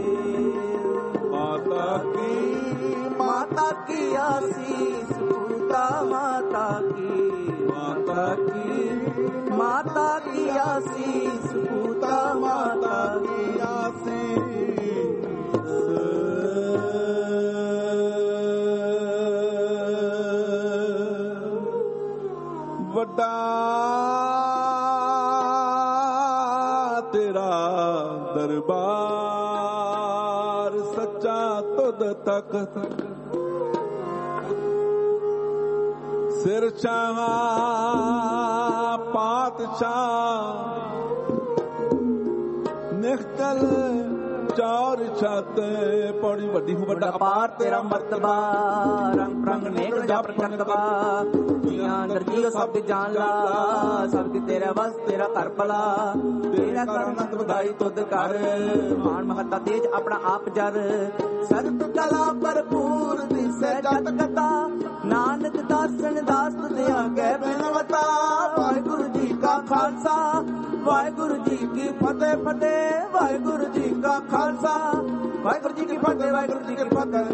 माता की, माता की आशीष, पूता माता की, माता की, माता की आशीष, पूता माता की आशीष। ਵੱਡਾ ਤੇਰਾ ਦਰਬਾਰ ਸੱਚਾ ਤੁਧ ਤਖਤ, ਸਿਰ ਛਾਵਾਂ ਪਾਤਸ਼ਾਹ ਨਿਖਤਲ ਚਾਰ ਛੱਤ। ਪੌੜੀ ਵੱਡੀ ਹੋ ਵੱਡਾ ਅਪਾਰ ਤੇਰਾ ਮਰਤਬਾ, ਰੰਗ ਪ੍ਰੰਗ ਨੇਕ ਜਪ ਕਰਤਬਾ। ਦੁਨੀਆਂ ਅੰਦਰ ਜੀਓ ਸਭ ਦੀ ਜਾਨ ਲਾ, ਸਭ ਦੀ ਤੇਰਾ ਵਸ ਤੇਰਾ ਘਰ ਭਲਾ। ਤੇਰਾ ਕਰ ਅਨੰਦ ਵਧਾਈ ਤੁਧ ਕਰ, ਮਾਨ ਮਹੱਤਾ ਤੇਜ ਆਪਣਾ ਆਪ ਜਰ। ਸਗਤ ਕਲਾ ਭਰਪੂਰ ਦਿਸੈ ਜਤ ਕਥਾ, ਨਾਨਕ ਦਾਸਨ ਦਾਸ ਤੁਧ ਆਗੇ ਬਿਨਵਤਾ। ਵਾਹਿਗੁਰੂ ਜੀ ਕਾ ਖਾਲਸਾ, ਵਾਹਿਗੁਰੂ ਜੀ ਕੀ ਫਤਿਹ ਫਤਿਹ, ਵਾਹਿਗੁਰੂ ਜੀ ਕਾ ਖਾਲਸਾ, ਵਾਹਿਗੁਰੂ ਜੀ ਕੀ ਫਤਿਹ, ਵਾਹਿਗੁਰੂ ਜੀ ਕੀ ਫਤਿਹ।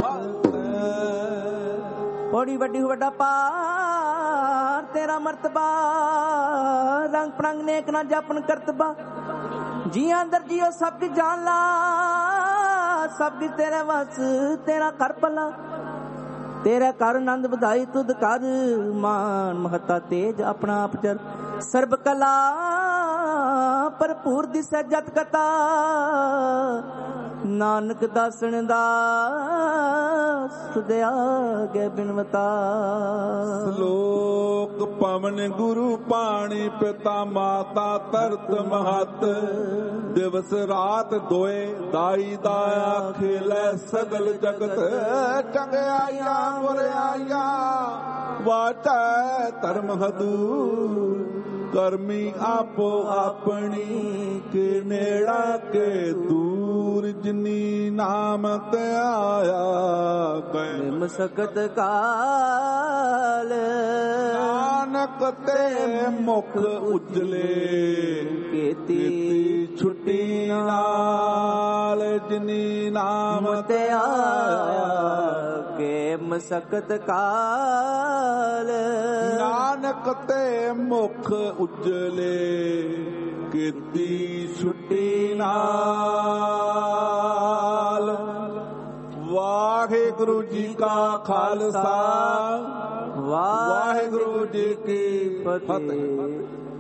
ਬੜੀ ਵੱਡੀ ਵੱਡਾ ਪਾਰ ਤੇਰਾ ਮਰਤਬਾ, ਰੰਗ ਪ੍ਰੰਗ ਨੇਕ ਨਾ ਜਾਪਨ ਕਰਤਬਾ। ਜੀ ਅੰਦਰ ਜੀਓ ਸਭ ਦੀ ਜਾਨ ਲਾ, ਸਭ ਦੀ ਤੇਰੇ ਵਸ ਤੇਰਾ ਕਰ ਭਲਾ। ਤੇਰਾ ਕਰ ਆਨੰਦ ਵਧਾਈ ਤੁਧ ਕਰ ਮਾਨ ਮਹਤਾ ਤੇਜ ਆਪਣਾ ਆਪ ਚਰ ਸਰਬ ਕਲਾ ਭਰਪੂਰ ਦਿਸੈ ਜਤ ਕਤਾ ਨਾਨਕ ਦਾਸਣ ਦਾ ਸੁਦਿਆ ਗੈ ਬਿਨਵਤਾ। ਸ਼ਲੋਕ ਪਵਨ ਗੁਰੂ ਪਾਣੀ ਪਿਤਾ ਮਾਤਾ ਤਰਤ ਮਹਤ ਦਿਵਸ ਰਾਤ ਦੋਏ ਦਾਈ ਦਾਇਆ ਖੇਲੇ ਸਗਲ ਜਗਤ ਚੰਗਿਆਈਆਂ ਬੁਰਿਆਈਆਂ ਵਾਟੈ ਧਰਮ ਹਦੂਰ ਕਰਮੀ ਆਪੋ ਆਪਣੀ ਕੇ ਨੇੜਾ ਕੇ ਦੂਰ ਜਿਨੀ ਨਾਮ ਤੇ ਆਇਆ ਗਏ ਮਸਕਤ ਕਾਲ ਨਾਨਕ ਤੇ ਮੁਖ ਉਜਲੇ ਕੀਤੀ ਛੁੱਟੀ ਨਾਲ ਜਿਨੀ ਨਾਮ ਤੇ ਆਇਆ ਕੇ ਮਸਕਤ ਕਾਲ ਨਾਨਕ ਤੇ ਮੁਖ ਉਜਲੇ ਕੀਤੀ ਛੁੱਟੀ ਨਾਲ। ਵਾਹਿਗੁਰੂ ਜੀ ਕਾ ਖਾਲਸਾ ਵਾਹਿਗੁਰੂ ਜੀ ਕੀ ਫਤਿਹ।